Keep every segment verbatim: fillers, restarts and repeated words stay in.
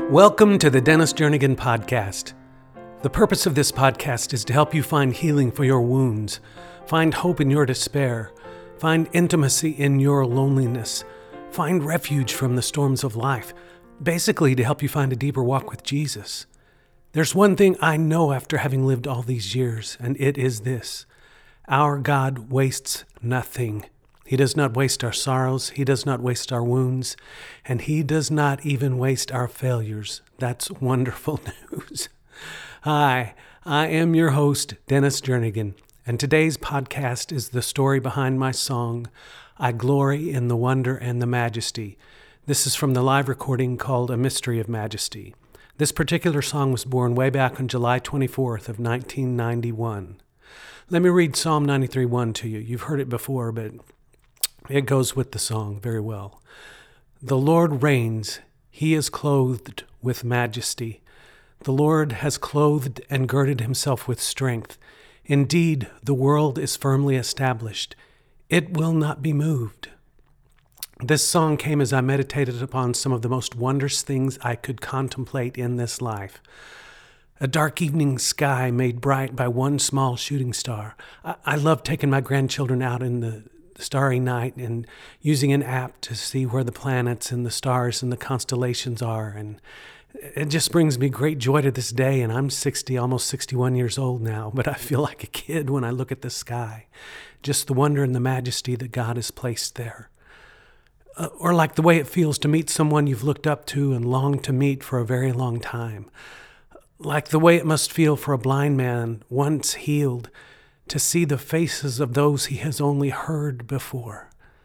Welcome to the Dennis Jernigan Podcast. The purpose of this podcast is to help you find healing for your wounds, find hope in your despair, find intimacy in your loneliness, find refuge from the storms of life, basically to help you find a deeper walk with Jesus. There's one thing I know after having lived all these years, and it is this: our God wastes nothing. He does not waste our sorrows, He does not waste our wounds, and He does not even waste our failures. That's wonderful news. Hi, I am your host, Dennis Jernigan, and today's podcast is the story behind my song, I Glory in the Wonder and the Majesty. This is from the live recording called A Mystery of Majesty. This particular song was born way back on July twenty-fourth of nineteen ninety-one. Let me read Psalm ninety-three one to you. You've heard it before, but it goes with the song very well. The Lord reigns. He is clothed with majesty. The Lord has clothed and girded himself with strength. Indeed, the world is firmly established. It will not be moved. This song came as I meditated upon some of the most wondrous things I could contemplate in this life. A dark evening sky made bright by one small shooting star. I, I love taking my grandchildren out in the starry night and using an app to see where the planets and the stars and the constellations are. And it just brings me great joy to this day. And I'm sixty, almost sixty-one years old now, but I feel like a kid when I look at the sky. Just the wonder and the majesty that God has placed there. Uh, or like the way it feels to meet someone you've looked up to and longed to meet for a very long time. Like the way it must feel for a blind man once healed to see the faces of those he has only heard before.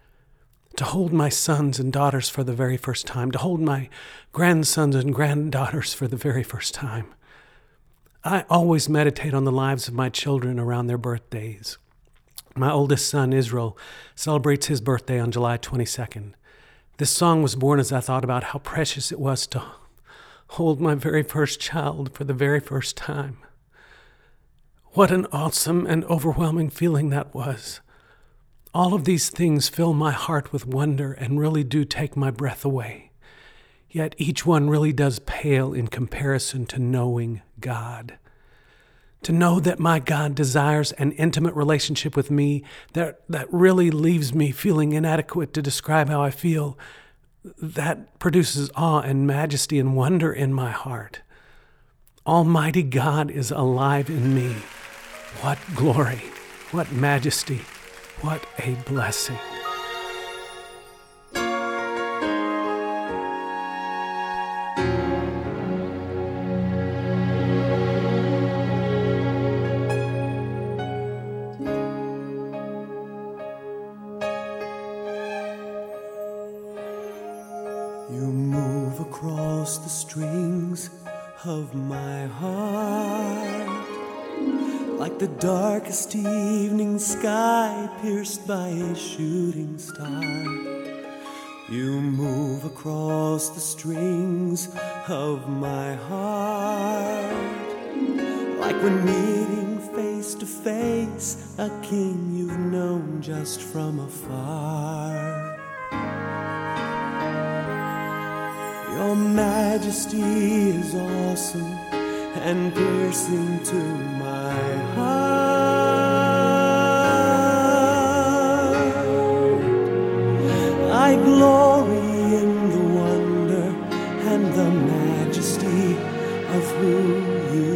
To hold my sons and daughters for the very first time. To hold my grandsons and granddaughters for the very first time. I always meditate on the lives of my children around their birthdays. My oldest son, Israel, celebrates his birthday on July twenty-second. This song was born as I thought about how precious it was to hold my very first child for the very first time. What an awesome and overwhelming feeling that was. All of these things fill my heart with wonder and really do take my breath away. Yet each one really does pale in comparison to knowing God. To know that my God desires an intimate relationship with me that, that really leaves me feeling inadequate to describe how I feel, that produces awe and majesty and wonder in my heart. Almighty God is alive in me. What glory, what majesty, what a blessing. You move across the strings of my heart, like the darkest evening sky pierced by a shooting star. You move across the strings of my heart, like when meeting face to face a king you've known just from afar. Your majesty is awesome and piercing to my heart. I glory in the wonder and the majesty of who you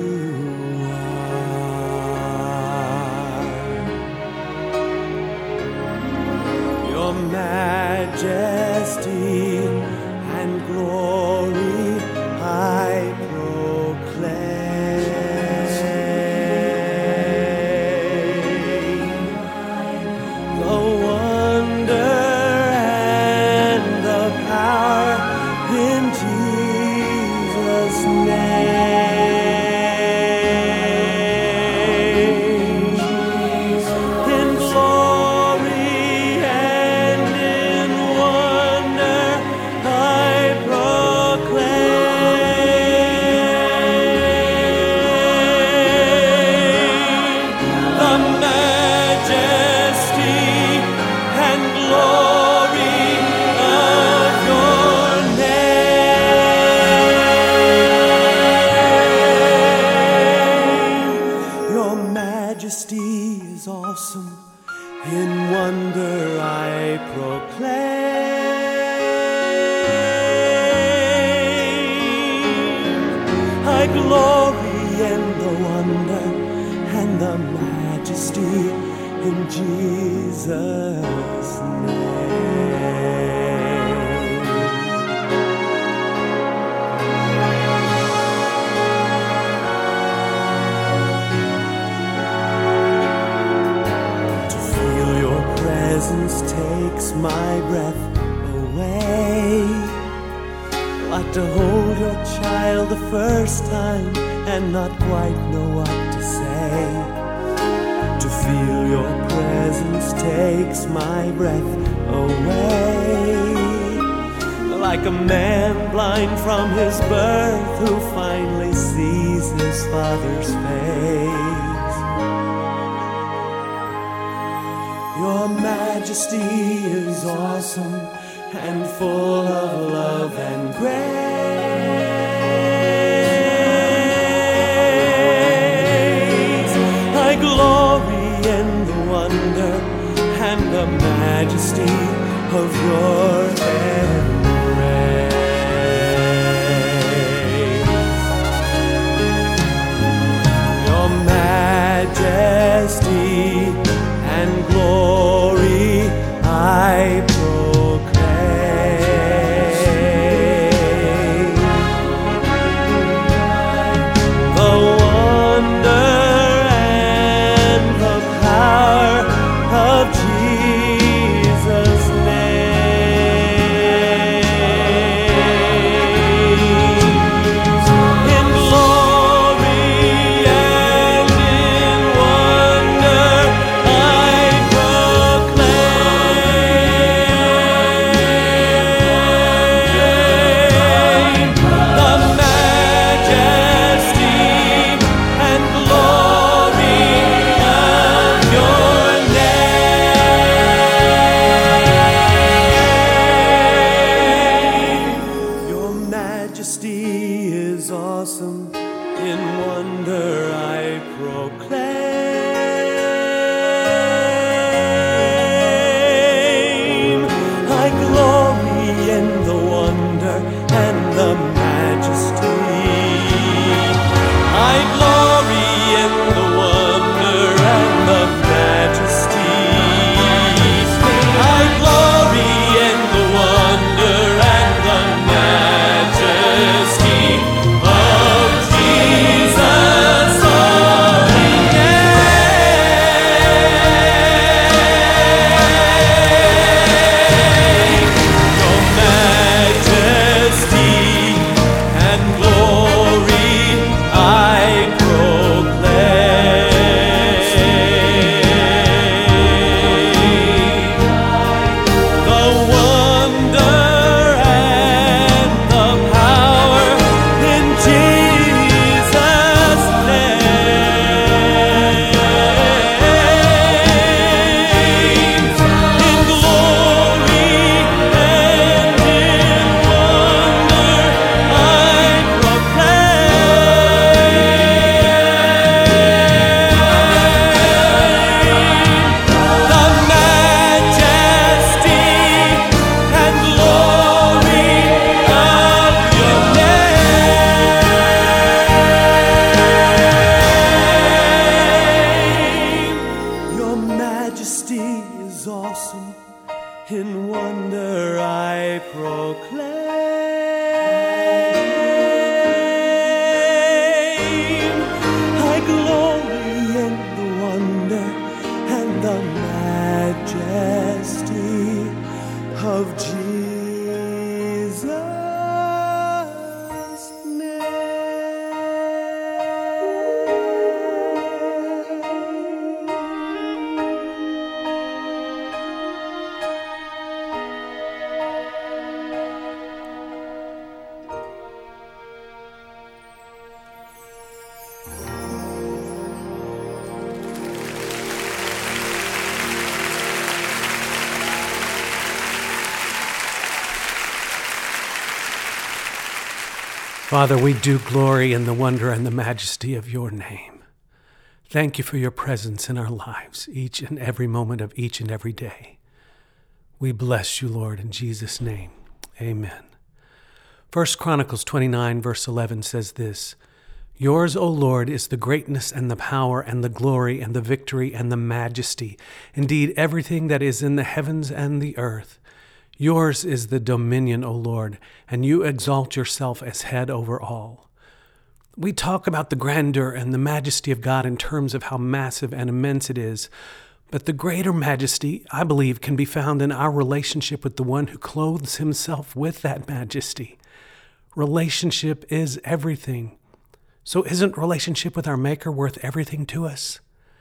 are. Your majesty and glory I proclaim. The wonder and the power in Jesus' name. In glory and in wonder I glory of your name. I glory in the wonder and the majesty in Jesus' name. To feel your presence takes my breath away. Like to hold your child the first time and not quite know what to say. To feel your presence takes my breath away. Like a man blind from his birth who finally sees his father's face. Your majesty is awesome and full of love and grace. I glory in the wonder and the majesty of your embrace. Your majesty and glory I is awesome, in wonder I proclaim. I glory in the wonder and the majesty. I glory in the wonder and the majesty. I glory in the wonder and the majesty of Jesus' holy name. Your majesty and glory I proclaim. The wonder and the power in Jesus' name. In glory and in wonder I proclaim. The majesty and glory of your name. Your majesty is awesome, in wonder I proclaim. I glory in the wonder and the majesty of Jesus' Father, we do glory in the wonder and the majesty of your name. Thank you for your presence in our lives, each and every moment of each and every day. We bless you, Lord, in Jesus' name. Amen. First Chronicles twenty-nine, verse eleven says this, Yours, O Lord, is the greatness and the power and the glory and the victory and the majesty, indeed everything that is in the heavens and the earth. Yours is the dominion, O Lord, and you exalt yourself as head over all. We talk about the grandeur and the majesty of God in terms of how massive and immense it is, but the greater majesty, I believe, can be found in our relationship with the one who clothes himself with that majesty. Relationship is everything. So isn't relationship with our Maker worth everything to us?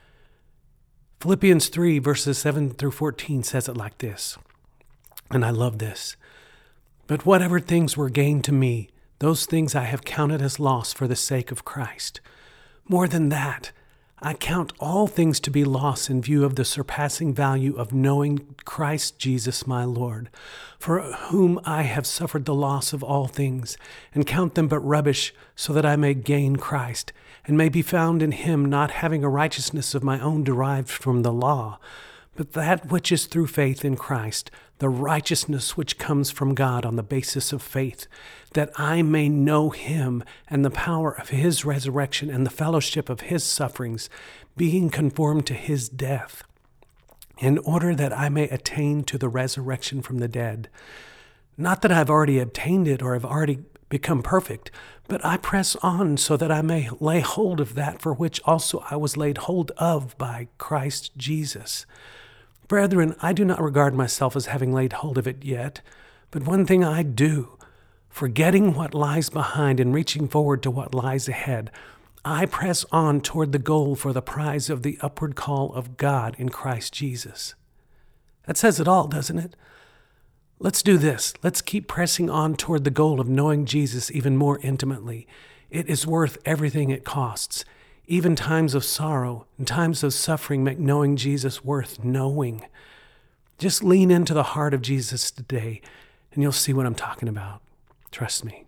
Philippians three, verses seven through fourteen says it like this, and I love this. But whatever things were gained to me, those things I have counted as loss for the sake of Christ. More than that, I count all things to be loss in view of the surpassing value of knowing Christ Jesus my Lord, for whom I have suffered the loss of all things, and count them but rubbish, so that I may gain Christ, and may be found in him, not having a righteousness of my own derived from the law, but that which is through faith in Christ, the righteousness which comes from God on the basis of faith, that I may know him and the power of his resurrection and the fellowship of his sufferings, being conformed to his death, in order that I may attain to the resurrection from the dead. Not that I've already obtained it or have already become perfect, but I press on so that I may lay hold of that for which also I was laid hold of by Christ Jesus. Brethren, I do not regard myself as having laid hold of it yet, but one thing I do, forgetting what lies behind and reaching forward to what lies ahead, I press on toward the goal for the prize of the upward call of God in Christ Jesus. That says it all, doesn't it? Let's do this. Let's keep pressing on toward the goal of knowing Jesus even more intimately. It is worth everything it costs. Even times of sorrow and times of suffering make knowing Jesus worth knowing. Just lean into the heart of Jesus today, and you'll see what I'm talking about. Trust me.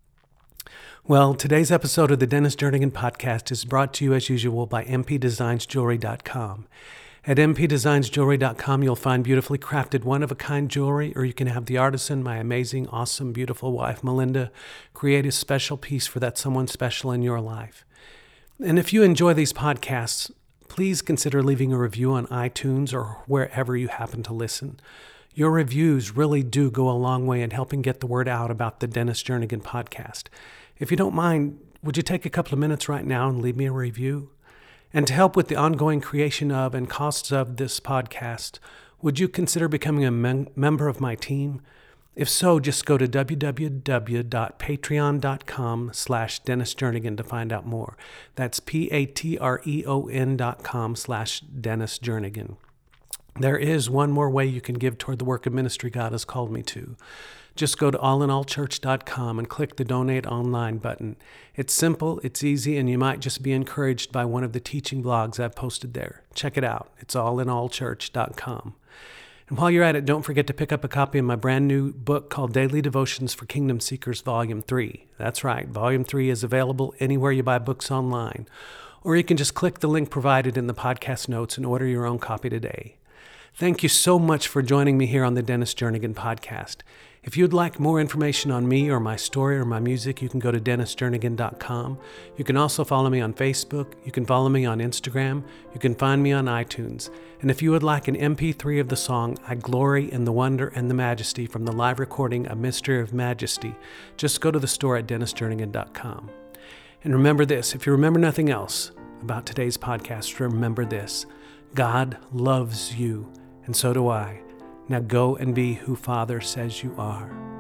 Well, today's episode of the Dennis Jernigan Podcast is brought to you as usual by m p designs jewelry dot com. At m p designs jewelry dot com, you'll find beautifully crafted one-of-a-kind jewelry, or you can have the artisan, my amazing, awesome, beautiful wife, Melinda, create a special piece for that someone special in your life. And if you enjoy these podcasts, please consider leaving a review on iTunes or wherever you happen to listen. Your reviews really do go a long way in helping get the word out about the Dennis Jernigan Podcast. If you don't mind, would you take a couple of minutes right now and leave me a review? And to help with the ongoing creation of and costs of this podcast, would you consider becoming a mem- member of my team? If so, just go to w w w dot patreon dot com slash Dennis Jernigan to find out more. That's P-A-T-R-E-O-N dot com slash Dennis Jernigan. There is one more way you can give toward the work of ministry God has called me to. Just go to all in all church dot com and click the Donate Online button. It's simple, it's easy, and you might just be encouraged by one of the teaching blogs I've posted there. Check it out. It's all in all church dot com. And while you're at it, don't forget to pick up a copy of my brand new book called Daily Devotions for Kingdom Seekers, Volume three. That's right, Volume three is available anywhere you buy books online. Or you can just click the link provided in the podcast notes and order your own copy today. Thank you so much for joining me here on the Dennis Jernigan Podcast. If you'd like more information on me or my story or my music, you can go to dennis jernigan dot com. You can also follow me on Facebook. You can follow me on Instagram. You can find me on iTunes. And if you would like an M P three of the song, I Glory in the Wonder and the Majesty from the live recording, A Mystery of Majesty, just go to the store at dennis jernigan dot com. And remember this, if you remember nothing else about today's podcast, remember this: God loves you, and so do I. Now go and be who Father says you are.